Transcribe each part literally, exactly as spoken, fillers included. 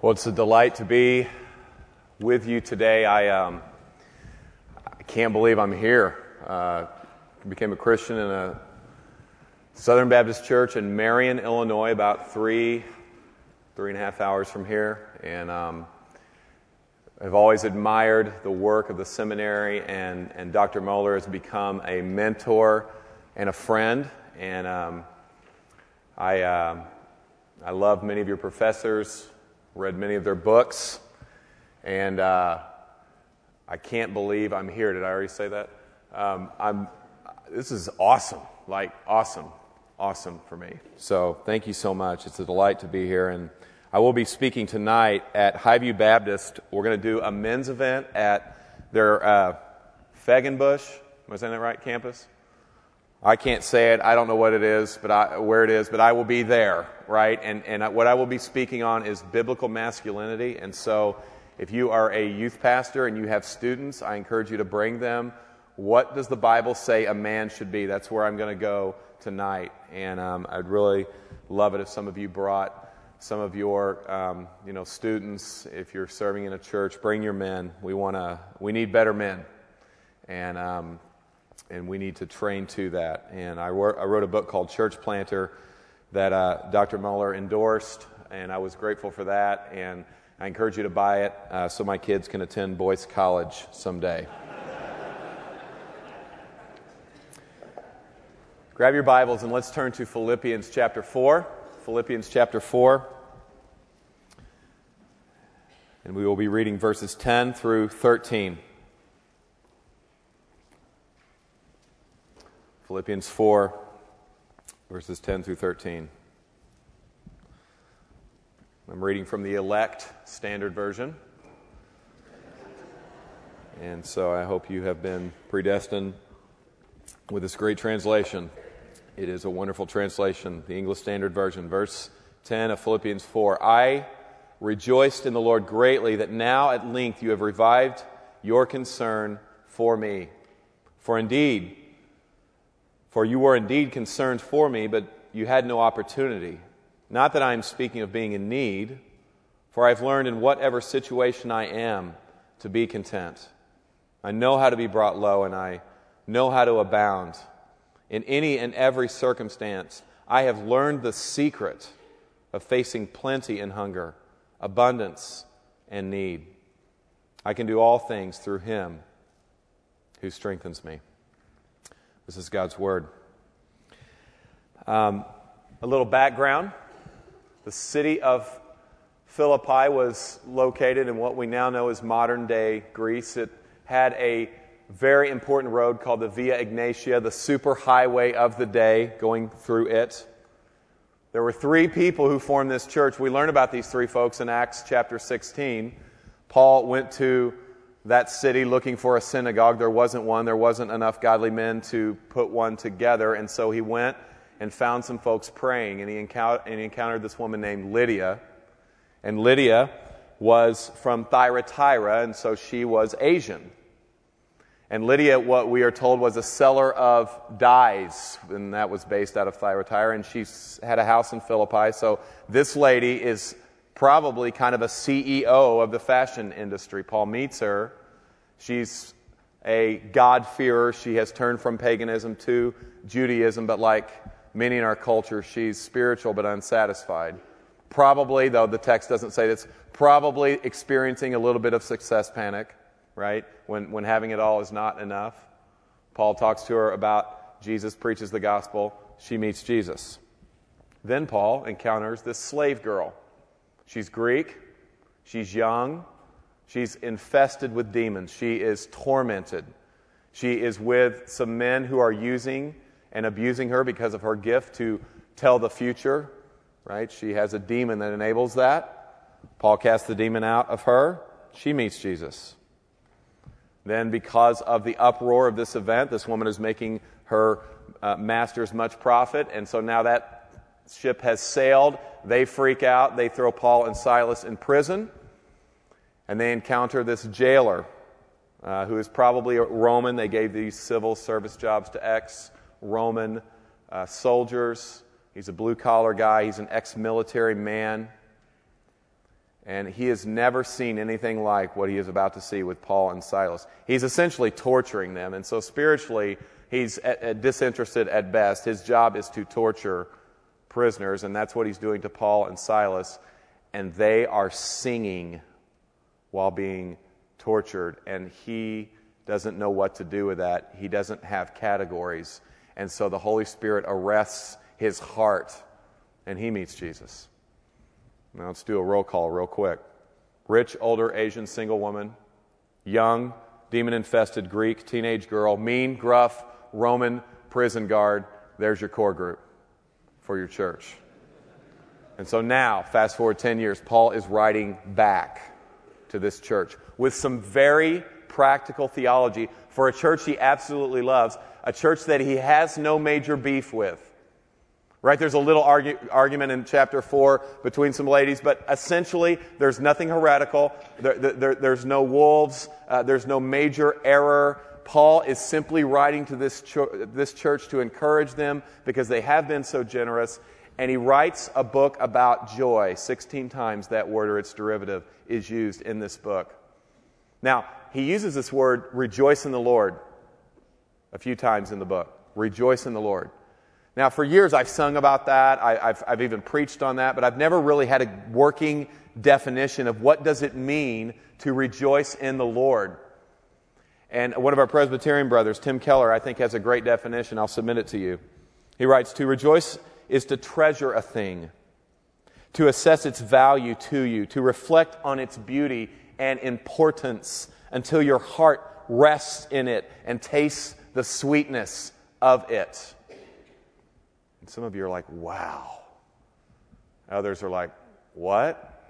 Well, it's a delight to be with you today. I, um, I can't believe I'm here. Uh, became a Christian in a Southern Baptist church in Marion, Illinois, about three, three and a half hours from here. And um, I've always admired the work of the seminary, and, and Doctor Mohler has become a mentor and a friend. And um, I, uh, I love many of your professors. Read many of their books, and uh, I can't believe I'm here. Did I already say that? Um, I'm. This is awesome, like awesome, awesome for me. So thank you so much. It's a delight to be here, and I will be speaking tonight at Highview Baptist. We're going to do a men's event at their uh, Fegenbush, am I saying that right, campus? I can't say it. I don't know what it is, but I, where it is, but I will be there, right? And and what I will be speaking on is biblical masculinity. And so if you are a youth pastor and you have students, I encourage you to bring them. What does the Bible say a man should be? That's where I'm going to go tonight. And um, I'd really love it if some of you brought some of your um, you know students. If you're serving in a church, bring your men. We want to. We need better men. And um And we need to train to that. And I wrote, I wrote a book called Church Planter that uh, Doctor Mohler endorsed, and I was grateful for that. And I encourage you to buy it uh, so my kids can attend Boyce College someday. Grab your Bibles and let's turn to Philippians chapter four. Philippians chapter four. And we will be reading verses ten through thirteen. Philippians four, verses ten through thirteen. I'm reading from the Elect Standard Version. And so I hope you have been predestined with this great translation. It is a wonderful translation, the English Standard Version. Verse ten of Philippians four. I rejoiced in the Lord greatly that now at length you have revived your concern for me. For indeed, For you were indeed concerned for me, but you had no opportunity. Not that I am speaking of being in need, for I have learned in whatever situation I am to be content. I know how to be brought low, and I know how to abound. In any and every circumstance, I have learned the secret of facing plenty and hunger, abundance and need. I can do all things through Him who strengthens me. This is God's Word. Um, a little background. The city of Philippi was located in what we now know as modern-day Greece. It had a very important road called the Via Egnatia, the superhighway of the day, going through it. There were three people who formed this church. We learn about these three folks in Acts chapter sixteen. Paul went to that city looking for a synagogue. There wasn't one. There wasn't enough godly men to put one together. And so he went and found some folks praying. And he encountered, and he encountered this woman named Lydia. And Lydia was from Thyatira, and so she was Asian. And Lydia, what we are told, was a seller of dyes. And that was based out of Thyatira. And she had a house in Philippi. So this lady is probably kind of a C E O of the fashion industry. Paul meets her. She's a God-fearer. She has turned from paganism to Judaism, but like many in our culture, she's spiritual but unsatisfied. Probably, though the text doesn't say this, probably experiencing a little bit of success panic, right? When, when having it all is not enough. Paul talks to her about Jesus, preaches the gospel. She meets Jesus. Then Paul encounters this slave girl. She's Greek, she's young, she's infested with demons, she is tormented. She is with some men who are using and abusing her because of her gift to tell the future, right? She has a demon that enables that. Paul casts the demon out of her. She meets Jesus. Then because of the uproar of this event, this woman is making her uh, masters much profit, and so now that ship has sailed. They freak out. They throw Paul and Silas in prison. And they encounter this jailer uh, who is probably a Roman. They gave these civil service jobs to ex-Roman uh, soldiers. He's a blue-collar guy. He's an ex-military man. And he has never seen anything like what he is about to see with Paul and Silas. He's essentially torturing them. And so spiritually, he's at, at disinterested at best. His job is to torture prisoners, and that's what he's doing to Paul and Silas. And they are singing while being tortured. And he doesn't know what to do with that. He doesn't have categories. And so the Holy Spirit arrests his heart, and he meets Jesus. Now let's do a roll call real quick. Rich, older, Asian, single woman. Young, demon-infested Greek, teenage girl. Mean, gruff, Roman, prison guard. There's your core group for your church. And so now, fast forward ten years, Paul is writing back to this church with some very practical theology for a church he absolutely loves, a church that he has no major beef with. Right, there's a little argue, argument in chapter four between some ladies, but essentially there's nothing heretical. There, there, there's no wolves. Uh, there's no major error. Paul is simply writing to this, cho- this church to encourage them because they have been so generous. And he writes a book about joy. sixteen times that word or its derivative is used in this book. Now, he uses this word, rejoice in the Lord, a few times in the book. Rejoice in the Lord. Now, for years I've sung about that, I, I've, I've even preached on that, but I've never really had a working definition of what does it mean to rejoice in the Lord. And one of our Presbyterian brothers, Tim Keller, I think has a great definition. I'll submit it to you. He writes, to rejoice is to treasure a thing, to assess its value to you, to reflect on its beauty and importance until your heart rests in it and tastes the sweetness of it. And some of you are like, wow. Others are like, what?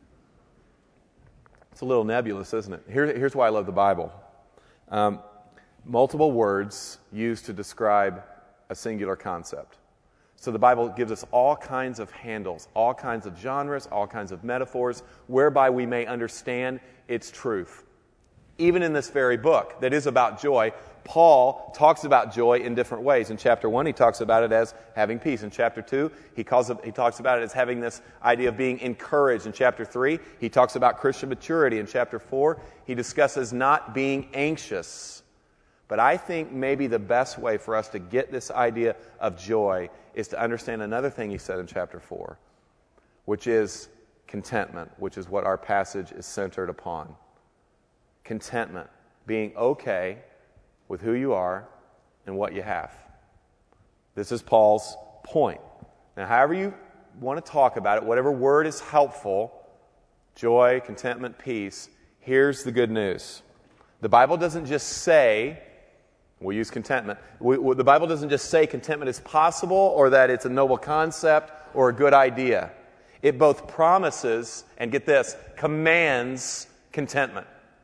It's a little nebulous, isn't it? Here, here's why I love the Bible. Um, multiple words used to describe a singular concept. So the Bible gives us all kinds of handles, all kinds of genres, all kinds of metaphors, whereby we may understand its truth. Even in this very book that is about joy, Paul talks about joy in different ways. In chapter one, he talks about it as having peace. In chapter two, he, calls it, he talks about it as having this idea of being encouraged. In chapter three, he talks about Christian maturity. In chapter four, he discusses not being anxious. But I think maybe the best way for us to get this idea of joy is to understand another thing he said in chapter four, which is contentment, which is what our passage is centered upon. Contentment, being okay with who you are and what you have. This is Paul's point. Now, however you want to talk about it, whatever word is helpful, joy, contentment, peace, here's the good news. The Bible doesn't just say, we'll use contentment, we, we, the Bible doesn't just say contentment is possible or that it's a noble concept or a good idea. It both promises, and get this, commands contentment.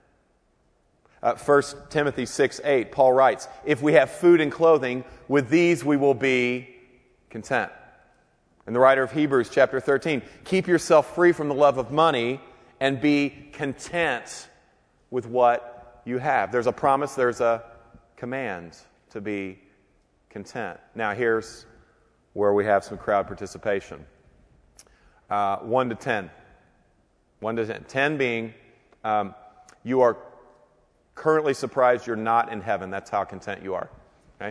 Uh, First Timothy six eight, Paul writes, if we have food and clothing, with these we will be content. And the writer of Hebrews chapter thirteen, keep yourself free from the love of money and be content with what you have. There's a promise, there's a command to be content. Now here's where we have some crowd participation. Uh, one to ten. One to ten. Ten being, um, you are currently surprised you're not in heaven. That's how content you are. Okay?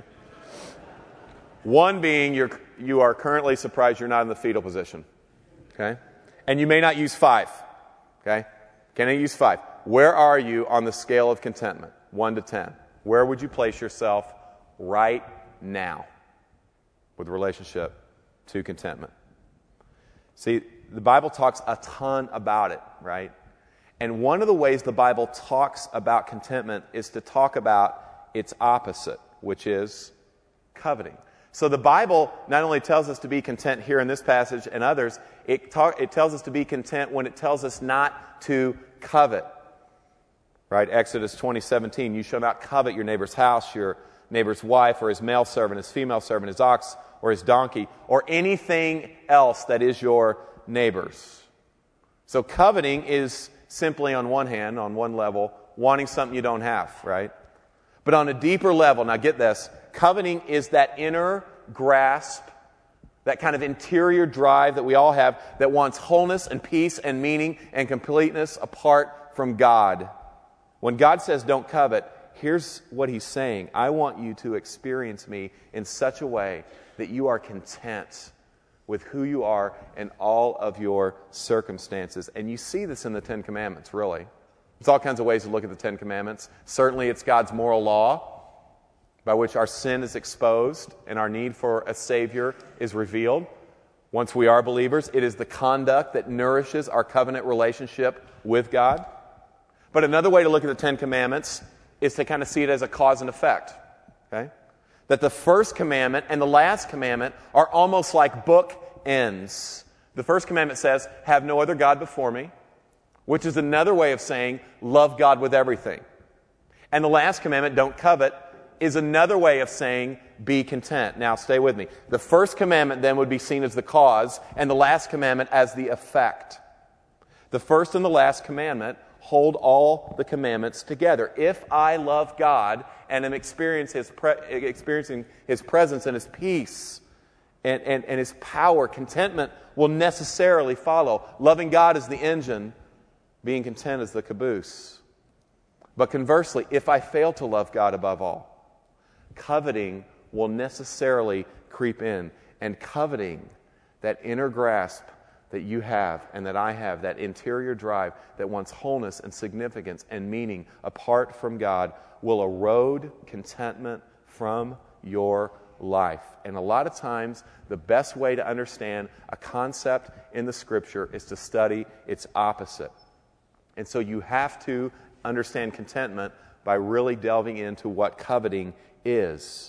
One being you're, you are currently surprised you're not in the fetal position. Okay? And you may not use five. Okay? Can I use five? Where are you on the scale of contentment? One to ten. Where would you place yourself right now with relationship to contentment? See, the Bible talks a ton about it, right? And one of the ways the Bible talks about contentment is to talk about its opposite, which is coveting. So the Bible not only tells us to be content here in this passage and others, it, talk, it tells us to be content when it tells us not to covet. Right? Exodus twenty seventeen, you shall not covet your neighbor's house, your neighbor's wife, or his male servant, his female servant, his ox, or his donkey, or anything else that is your neighbor's. So coveting is simply on one hand, on one level, wanting something you don't have, right? But on a deeper level, now get this, coveting is that inner grasp That kind of interior drive that we all have that wants wholeness and peace and meaning and completeness apart from God. When God says don't covet, here's what He's saying. I want you to experience me in such a way that you are content with who you are in all of your circumstances. And you see this in the Ten Commandments, really. There's all kinds of ways to look at the Ten Commandments. Certainly it's God's moral law by which our sin is exposed and our need for a Savior is revealed. Once we are believers, it is the conduct that nourishes our covenant relationship with God. But another way to look at the Ten Commandments is to kind of see it as a cause and effect. Okay? That the first commandment and the last commandment are almost like bookends. The first commandment says, have no other God before me, which is another way of saying, love God with everything. And the last commandment, don't covet, is another way of saying, be content. Now, stay with me. The first commandment then would be seen as the cause, and the last commandment as the effect. The first and the last commandment hold all the commandments together. If I love God and am experience his pre- experiencing His presence and His peace and, and, and His power, contentment will necessarily follow. Loving God is the engine, being content is the caboose. But conversely, if I fail to love God above all, coveting will necessarily creep in. And coveting, that inner grasp that you have and that I have, that interior drive that wants wholeness and significance and meaning apart from God, will erode contentment from your life. And a lot of times, the best way to understand a concept in the Scripture is to study its opposite. And so you have to understand contentment by really delving into what coveting is.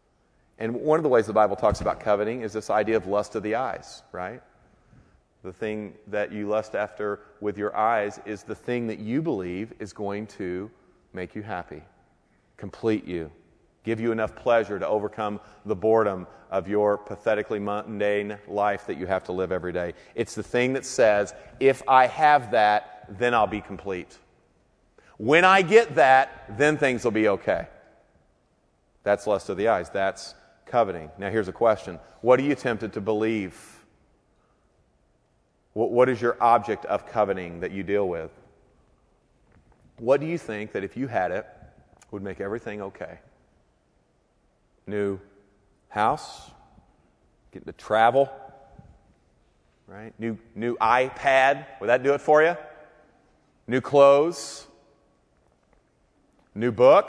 And one of the ways the Bible talks about coveting is this idea of lust of the eyes, right? The thing that you lust after with your eyes is the thing that you believe is going to make you happy, complete you, give you enough pleasure to overcome the boredom of your pathetically mundane life that you have to live every day. It's the thing that says, if I have that, then I'll be complete. When I get that, then things will be okay. That's lust of the eyes. That's coveting. Now here's a question. What are you tempted to believe? What, what is your object of coveting that you deal with? What do you think that if you had it would make everything okay? New house, getting to travel, right? New new iPad, would that do it for you? New clothes, new book.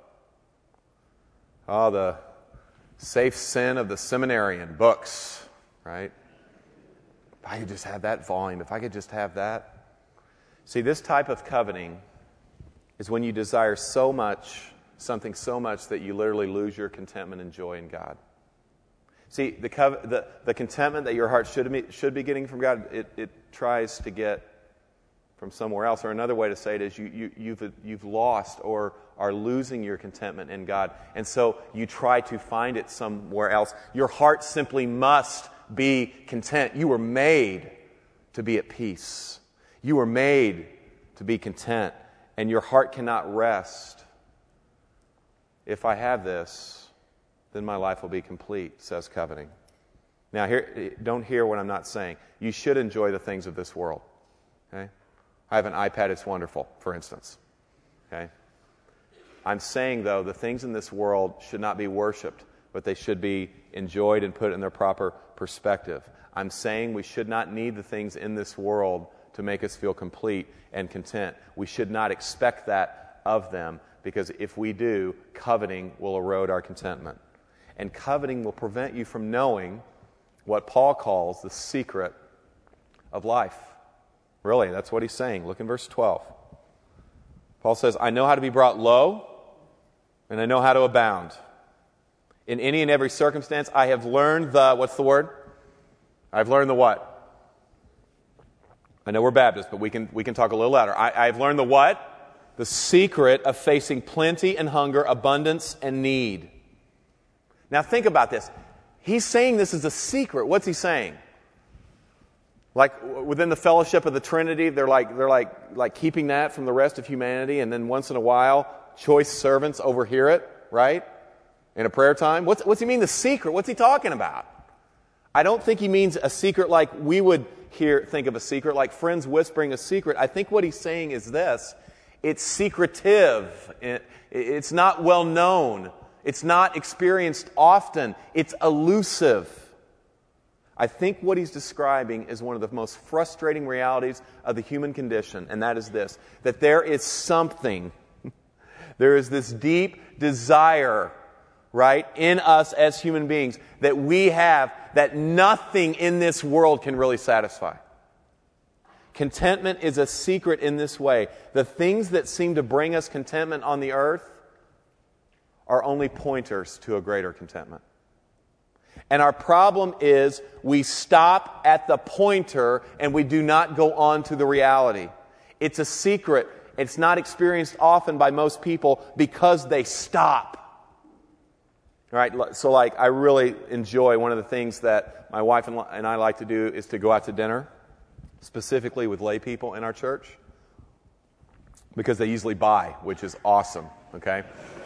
Oh, the safe sin of the seminarian, books, right? If I could just have that volume, if I could just have that. See, this type of coveting is when you desire so much, something so much that you literally lose your contentment and joy in God. See, the cov- the, the contentment that your heart should be, should be getting from God, it, it tries to get from somewhere else. Or another way to say it is you, you, you've, you've lost or are losing your contentment in God. And so you try to find it somewhere else. Your heart simply must be content. You were made to be at peace. You were made to be content. And your heart cannot rest. If I have this, then my life will be complete, says coveting. Now, here, don't hear what I'm not saying. You should enjoy the things of this world. Okay? I have an iPad, it's wonderful, for instance. Okay? I'm saying, though, the things in this world should not be worshipped, but they should be enjoyed and put in their proper perspective. I'm saying we should not need the things in this world to make us feel complete and content. We should not expect that of them, because if we do, coveting will erode our contentment. And coveting will prevent you from knowing what Paul calls the secret of life. Really, that's what he's saying. Look in verse twelve. Paul says, I know how to be brought low, and I know how to abound. In any and every circumstance, I have learned the, what's the word? I've learned the what? I know we're Baptists, but we can we can talk a little louder. I, I've learned the what? The secret of facing plenty and hunger, abundance and need. Now think about this. He's saying this is a secret. What's he saying? Like within the fellowship of the Trinity, they're like they're like like keeping that from the rest of humanity, and then once in a while, choice servants overhear it, right? In a prayer time. What's what's he mean the secret? What's he talking about? I don't think he means a secret like we would hear, think of a secret, like friends whispering a secret. I think what he's saying is this. It's secretive. It, it's not well known. It's not experienced often. It's elusive. I think what he's describing is one of the most frustrating realities of the human condition, and that is this, that there is something, there is this deep desire, right, in us as human beings that we have that nothing in this world can really satisfy. Contentment is a secret in this way. The things that seem to bring us contentment on the earth are only pointers to a greater contentment. And our problem is we stop at the pointer and we do not go on to the reality. It's a secret. It's not experienced often by most people because they stop. All right, so like I really enjoy, one of the things that my wife and I like to do is to go out to dinner, specifically with lay people in our church, because they usually buy, which is awesome, okay?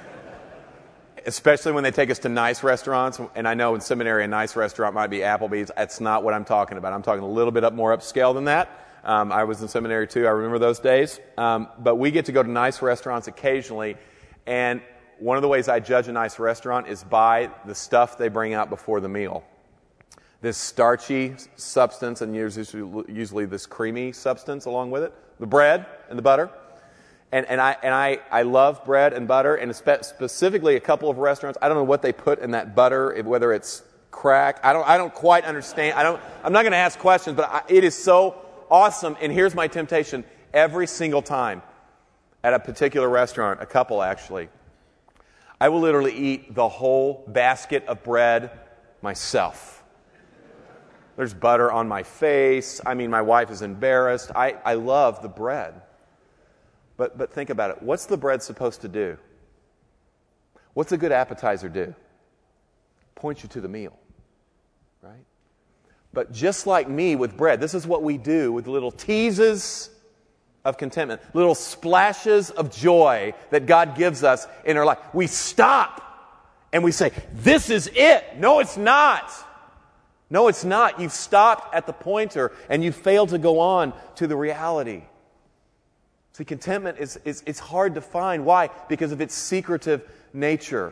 Especially when they take us to nice restaurants, and I know in seminary a nice restaurant might be Applebee's. That's not what I'm talking about. I'm talking a little bit up more upscale than that. Um, I was in seminary too. I remember those days. Um, but we get to go to nice restaurants occasionally, and one of the ways I judge a nice restaurant is by the stuff they bring out before the meal. This starchy substance, and usually, usually this creamy substance along with it, the bread and the butter. And, and I and I, I love bread and butter, and spe- specifically a couple of restaurants. I don't know what they put in that butter, whether it's crack. I don't I don't quite understand. I don't. I'm not going to ask questions, but I, it is so awesome. And here's my temptation: every single time at a particular restaurant, a couple actually, I will literally eat the whole basket of bread myself. There's butter on my face. I mean, my wife is embarrassed. I, I love the bread. But but think about it. What's the bread supposed to do? What's a good appetizer do? Point you to the meal, right? But just like me with bread, this is what we do with little teases of contentment, little splashes of joy that God gives us in our life. We stop and we say, this is it. No, it's not. No, it's not. You've stopped at the pointer and you failed to go on to the reality. See, contentment is, is it's hard to find. Why? Because of its secretive nature.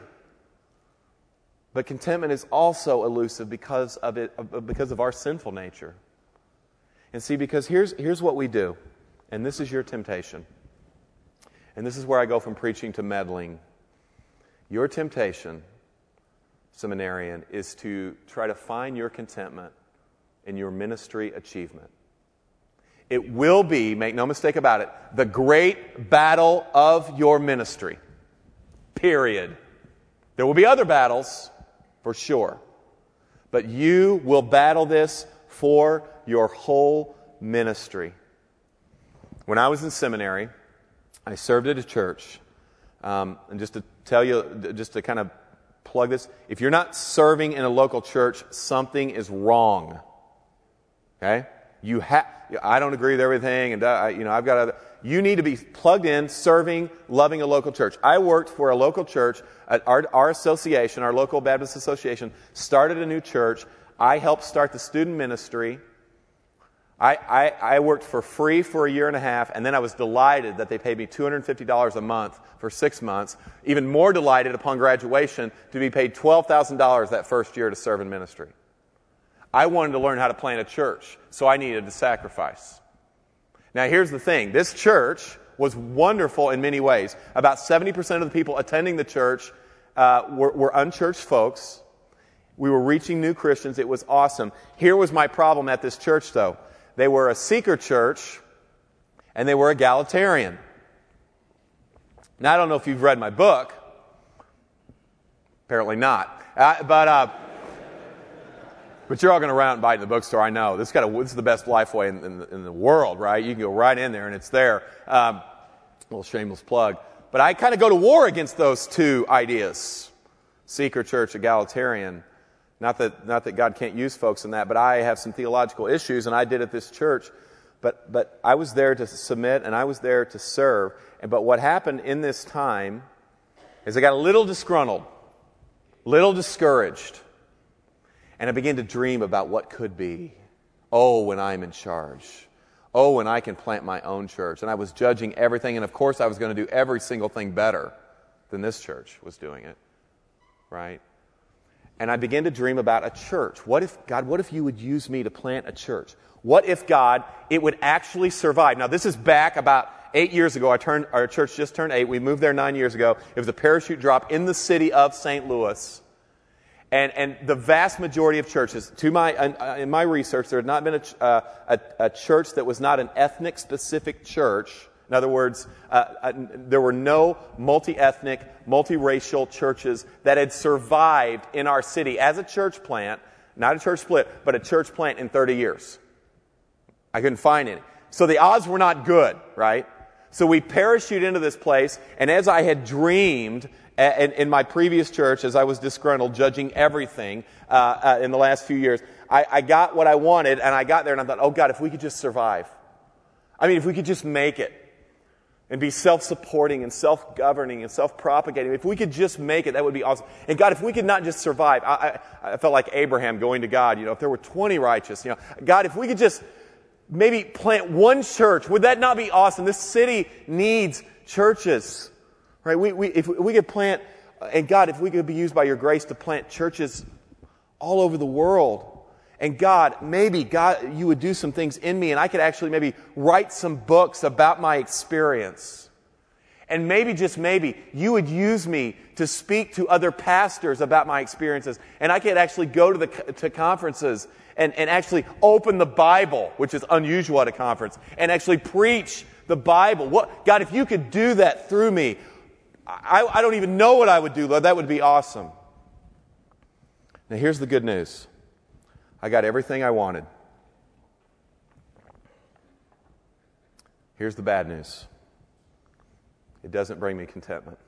But contentment is also elusive because of it, because of our sinful nature. And see, because here's here's what we do, and this is your temptation. And this is where I go from preaching to meddling. Your temptation, seminarian, is to try to find your contentment in your ministry achievement. It will be, make no mistake about it, the great battle of your ministry. Period. There will be other battles, for sure. But you will battle this for your whole ministry. When I was in seminary, I served at a church. Um, and just to tell you, just to kind of plug this, if you're not serving in a local church, something is wrong. Okay? You have. I don't agree with everything, and uh, you know I've got. Other, you need to be plugged in, serving, loving a local church. I worked for a local church. At our, our association, our local Baptist association, started a new church. I helped start the student ministry. I, I, I worked for free for a year and a half, and then I was delighted that they paid me two hundred fifty dollars a month for six months. Even more delighted upon graduation to be paid twelve thousand dollars that first year to serve in ministry. I wanted to learn how to plant a church, so I needed to sacrifice. Now, here's the thing. This church was wonderful in many ways. About seventy percent of the people attending the church uh, were, were unchurched folks. We were reaching new Christians. It was awesome. Here was my problem at this church, though. They were a seeker church, and they were egalitarian. Now, I don't know if you've read my book. Apparently not. Uh, but... Uh, But you're all going to run out and buy it in the bookstore, I know. This, got a, this is the best Lifeway in, in, in the world, right? You can go right in there and it's there. Um, a little shameless plug. But I kind of go to war against those two ideas. Seeker church, egalitarian. Not that, not that God can't use folks in that, but I have some theological issues, and I did at this church. But, but I was there to submit, and I was there to serve. And, but what happened in this time is I got a little disgruntled, little discouraged. And I began to dream about what could be. Oh, when I'm in charge. Oh, when I can plant my own church. And I was judging everything, and of course I was going to do every single thing better than this church was doing it. Right? And I began to dream about a church. What if, God, what if you would use me to plant a church? What if, God, it would actually survive? Now, this is back about eight years ago. I turned, our church just turned eight. We moved there nine years ago. It was a parachute drop in the city of Saint Louis. And, and the vast majority of churches, to my, uh, in my research, there had not been a, uh, a, a church that was not an ethnic-specific church. In other words, uh, uh, there were no multi-ethnic, multi-racial churches that had survived in our city as a church plant, not a church split, but a church plant in thirty years. I couldn't find any. So the odds were not good, right? So we parachute into this place, and as I had dreamed in, in my previous church, as I was disgruntled, judging everything uh, uh, in the last few years, I, I got what I wanted, and I got there, and I thought, oh God, if we could just survive. I mean, if we could just make it. And be self-supporting and self-governing and self-propagating. If we could just make it, that would be awesome. And God, if we could not just survive, I, I, I felt like Abraham going to God, you know, if there were twenty righteous, you know, God, if we could just maybe plant one church, would that not be awesome? This city needs churches, right? We, we, if we could plant, and God, if we could be used by your grace to plant churches all over the world. And God, maybe, God, you would do some things in me, and I could actually maybe write some books about my experience. And maybe, just maybe, you would use me to speak to other pastors about my experiences. And I could actually go to the to conferences and, and actually open the Bible, which is unusual at a conference, and actually preach the Bible. What, God, if you could do that through me, I, I don't even know what I would do, Lord. That would be awesome. Now, here's the good news. I got everything I wanted. Here's the bad news. It doesn't bring me contentment.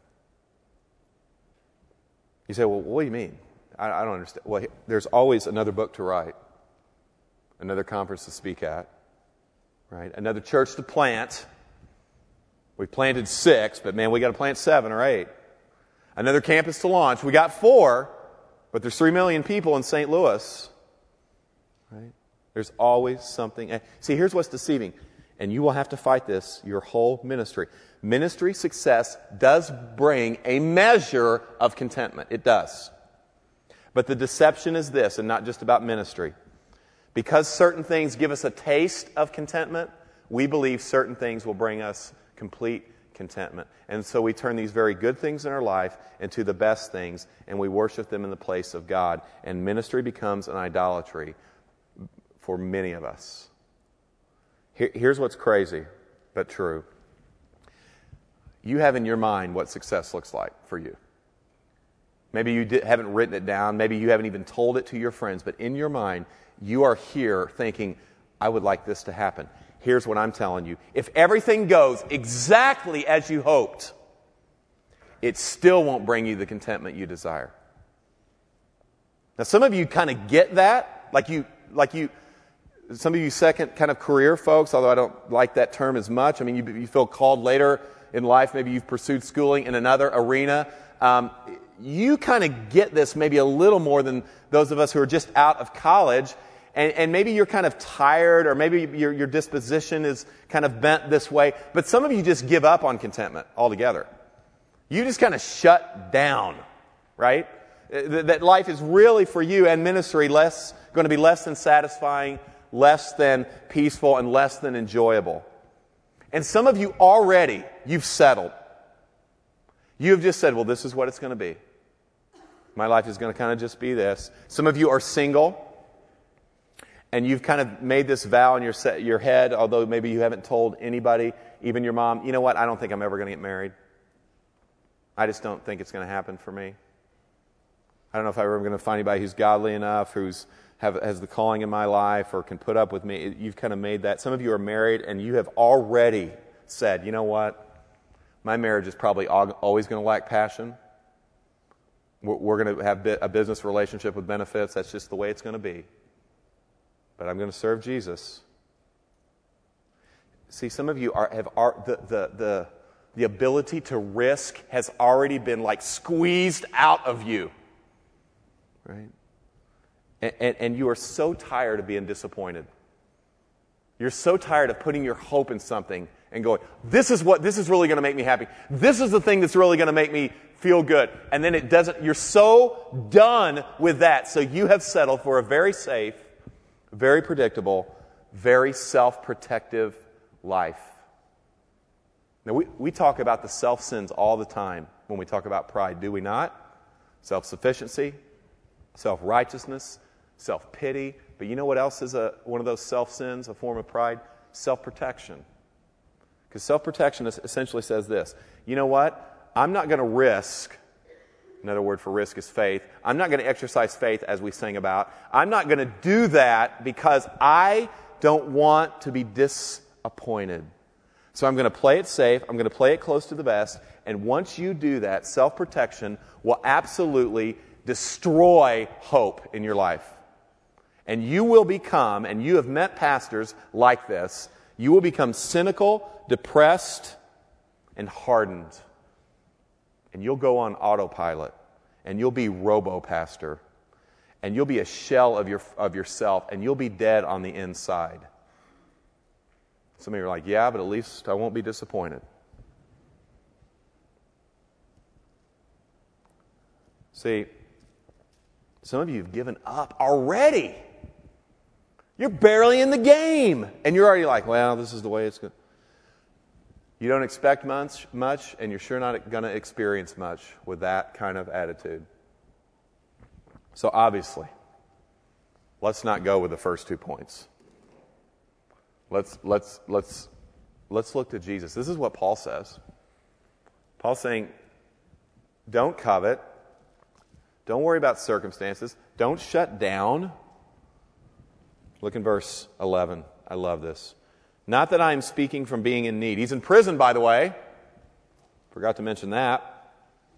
You say, well, what do you mean? I, I don't understand. Well, there's always another book to write, another conference to speak at, right? Another church to plant. We planted six, but man, we got to plant seven or eight. Another campus to launch. We got four, but there's three million people in Saint Louis. Right? There's always something. See, here's what's deceiving. And you will have to fight this your whole ministry. Ministry success does bring a measure of contentment. It does. But the deception is this, and not just about ministry. Because certain things give us a taste of contentment, we believe certain things will bring us complete contentment. And so we turn these very good things in our life into the best things, and we worship them in the place of God. And ministry becomes an idolatry for many of us. Here, here's what's crazy, but true. You have in your mind what success looks like for you. Maybe you did, haven't written it down. Maybe you haven't even told it to your friends. But in your mind, you are here thinking, I would like this to happen. Here's what I'm telling you. If everything goes exactly as you hoped, it still won't bring you the contentment you desire. Now, some of you kind of get that. Like you, like you, some of you second kind of career folks, although I don't like that term as much. I mean, you, you feel called later in life. Maybe you've pursued schooling in another arena. Um, you kind of get this maybe a little more than those of us who are just out of college. And, and maybe you're kind of tired, or maybe your, your disposition is kind of bent this way. But some of you just give up on contentment altogether. You just kind of shut down, right? That life is really for you and ministry less going to be less than satisfying, less than peaceful, and less than enjoyable. And some of you already, you've settled. You've just said, well, this is what it's going to be. My life is going to kind of just be this. Some of you are single, and you've kind of made this vow in your set, your head, although maybe you haven't told anybody, even your mom, you know what, I don't think I'm ever going to get married. I just don't think it's going to happen for me. I don't know if I'm ever going to find anybody who's godly enough, who's have, has the calling in my life, or can put up with me. You've kind of made that. Some of you are married, and you have already said, you know what, my marriage is probably always going to lack passion. We're going to have a business relationship with benefits. That's just the way it's going to be. But I'm going to serve Jesus. See, some of you are have are, the, the the the ability to risk has already been like squeezed out of you. Right? And, and, and you are so tired of being disappointed. You're so tired of putting your hope in something and going, this is what, this is really going to make me happy. This is the thing that's really going to make me feel good. And then it doesn't, you're so done with that. So you have settled for a very safe, very predictable, very self-protective life. Now, we, we talk about the self-sins all the time when we talk about pride, do we not? Self-sufficiency, self-righteousness, self-pity. But you know what else is a, one of those self-sins, a form of pride? Self-protection. Because self-protection essentially says this, you know what? I'm not going to risk, another word for risk is faith. I'm not going to exercise faith as we sing about. I'm not going to do that because I don't want to be disappointed. So I'm going to play it safe. I'm going to play it close to the vest. And once you do that, self-protection will absolutely destroy hope in your life. And you will become, and you have met pastors like this, you will become cynical, depressed, and hardened. And you'll go on autopilot. And you'll be robo-pastor. And you'll be a shell of your of yourself. And you'll be dead on the inside. Some of you are like, yeah, but at least I won't be disappointed. See, some of you have given up already. You're barely in the game. And you're already like, well, this is the way it's going. You don't expect much, much, and you're sure not going to experience much with that kind of attitude. So obviously, let's not go with the first two points. Let's let's let's let's look to Jesus. This is what Paul says. Paul's saying, don't covet. Don't worry about circumstances. Don't shut down. Look in verse eleven. I love this. Not that I am speaking from being in need. He's in prison, by the way. Forgot to mention that.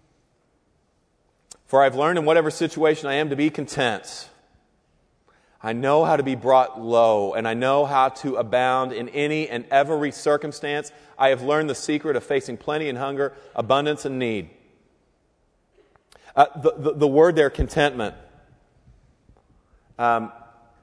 For I've learned in whatever situation I am to be content. I know how to be brought low, and I know how to abound in any and every circumstance. I have learned the secret of facing plenty and hunger, abundance and need. Uh, the, the, the word there, contentment, um,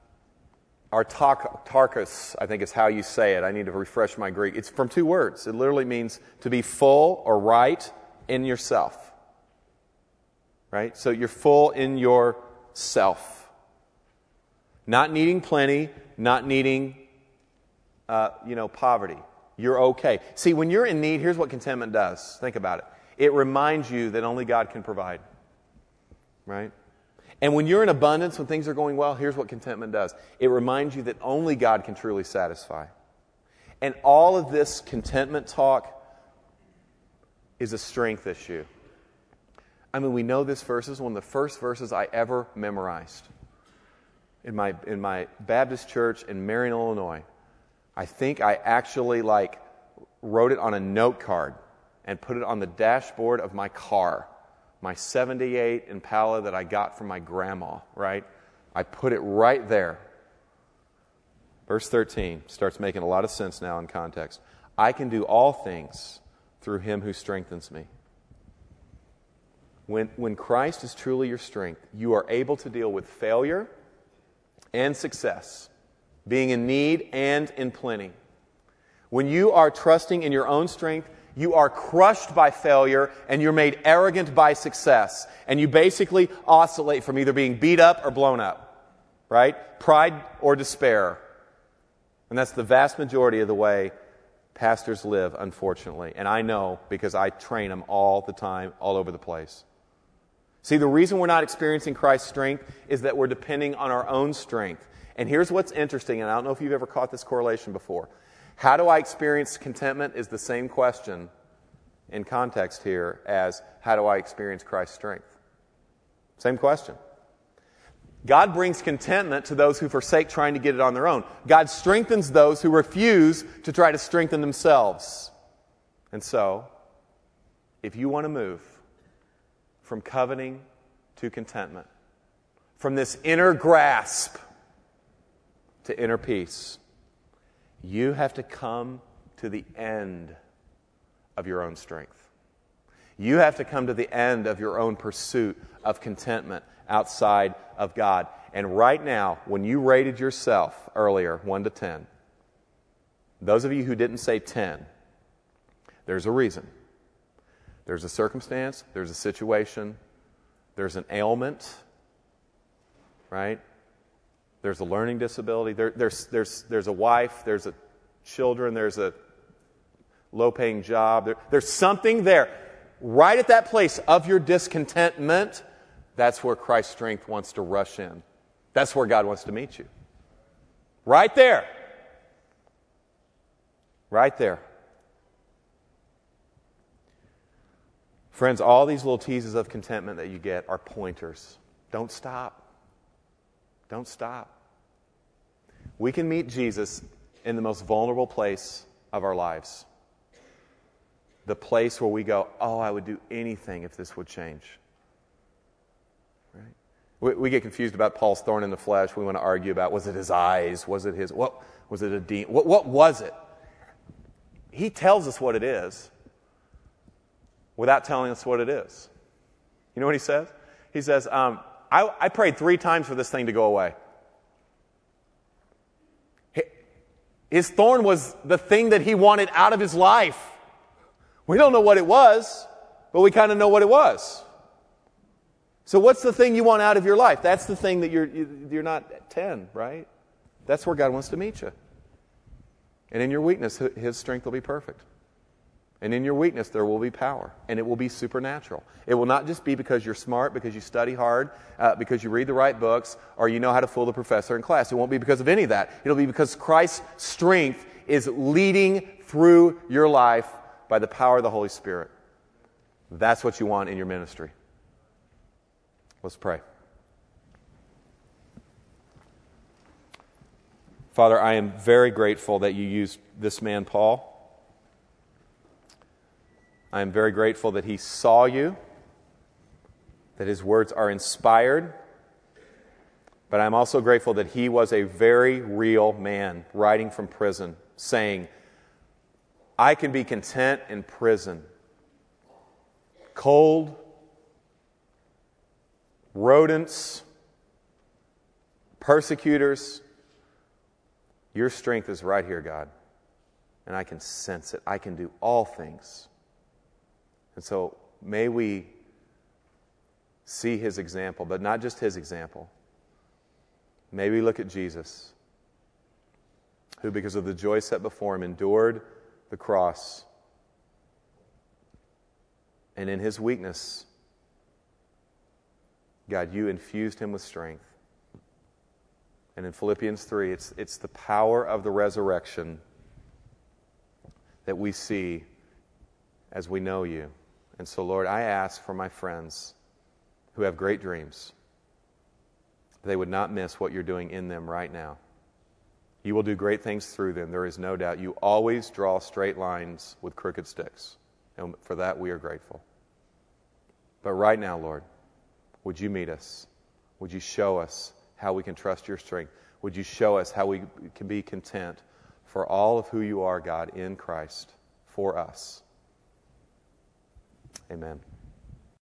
Artarkos, I think is how you say it. I need to refresh my Greek. It's from two words. It literally means to be full or right in yourself. Right? So you're full in yourself. Not needing plenty, not needing, uh, you know, poverty. You're okay. See, when you're in need, here's what contentment does. Think about it. It reminds you that only God can provide. Right? And when you're in abundance, when things are going well, here's what contentment does. It reminds you that only God can truly satisfy. And all of this contentment talk is a strength issue. I mean, we know this verse is one of the first verses I ever memorized. In my in my Baptist church in Marion, Illinois, I think I actually like wrote it on a note card and put it on the dashboard of my car, my seventy-eight Impala that I got from my grandma, right? I put it right there. Verse thirteen starts making a lot of sense now in context. I can do all things through Him who strengthens me. When, when Christ is truly your strength, you are able to deal with failure and success, being in need and in plenty. When you are trusting in your own strength, you are crushed by failure and you're made arrogant by success. And you basically oscillate from either being beat up or blown up, right? Pride or despair. And that's the vast majority of the way pastors live, unfortunately. And I know because I train them all the time, all over the place. See, the reason we're not experiencing Christ's strength is that we're depending on our own strength. And here's what's interesting, and I don't know if you've ever caught this correlation before. How do I experience contentment is the same question in context here as how do I experience Christ's strength? Same question. God brings contentment to those who forsake trying to get it on their own. God strengthens those who refuse to try to strengthen themselves. And so, if you want to move from coveting to contentment, from this inner grasp to inner peace, you have to come to the end of your own strength. You have to come to the end of your own pursuit of contentment outside of God. And right now, when you rated yourself earlier, one to ten, those of you who didn't say ten, there's a reason. There's a circumstance, there's a situation, there's an ailment, right? There's a learning disability, there, there's, there's, there's a wife, there's a children, there's a low-paying job. There, there's something there. Right at that place of your discontentment, that's where Christ's strength wants to rush in. That's where God wants to meet you. Right there. Right there. Friends, all these little teases of contentment that you get are pointers. Don't stop. Don't stop. We can meet Jesus in the most vulnerable place of our lives. The place where we go, oh, I would do anything if this would change. Right? We, we get confused about Paul's thorn in the flesh. We want to argue about, was it his eyes? Was it his, what was it a demon? What, what was it? He tells us what it is without telling us what it is. You know what he says? He says, um, I, I prayed three times for this thing to go away. His thorn was the thing that he wanted out of his life. We don't know what it was, but we kind of know what it was. So what's the thing you want out of your life? That's the thing that you're you're not at ten, right? That's where God wants to meet you. And in your weakness, his strength will be perfect. And in your weakness, there will be power. And it will be supernatural. It will not just be because you're smart, because you study hard, uh, because you read the right books, or you know how to fool the professor in class. It won't be because of any of that. It'll be because Christ's strength is leading through your life by the power of the Holy Spirit. That's what you want in your ministry. Let's pray. Father, I am very grateful that you used this man, Paul. I am very grateful that he saw you, that his words are inspired, but I'm also grateful that he was a very real man writing from prison, saying, I can be content in prison. Cold, rodents, persecutors. Your strength is right here, God. And I can sense it. I can do all things. And so may we see his example, but not just his example. May we look at Jesus, who because of the joy set before him endured the cross. And in his weakness, God, you infused him with strength. And in Philippians three, it's, it's the power of the resurrection that we see as we know you. And so, Lord, I ask for my friends who have great dreams, they would not miss what you're doing in them right now. You will do great things through them, there is no doubt. You always draw straight lines with crooked sticks. And for that, we are grateful. But right now, Lord, would you meet us? Would you show us how we can trust your strength? Would you show us how we can be content for all of who you are, God, in Christ, for us? Amen.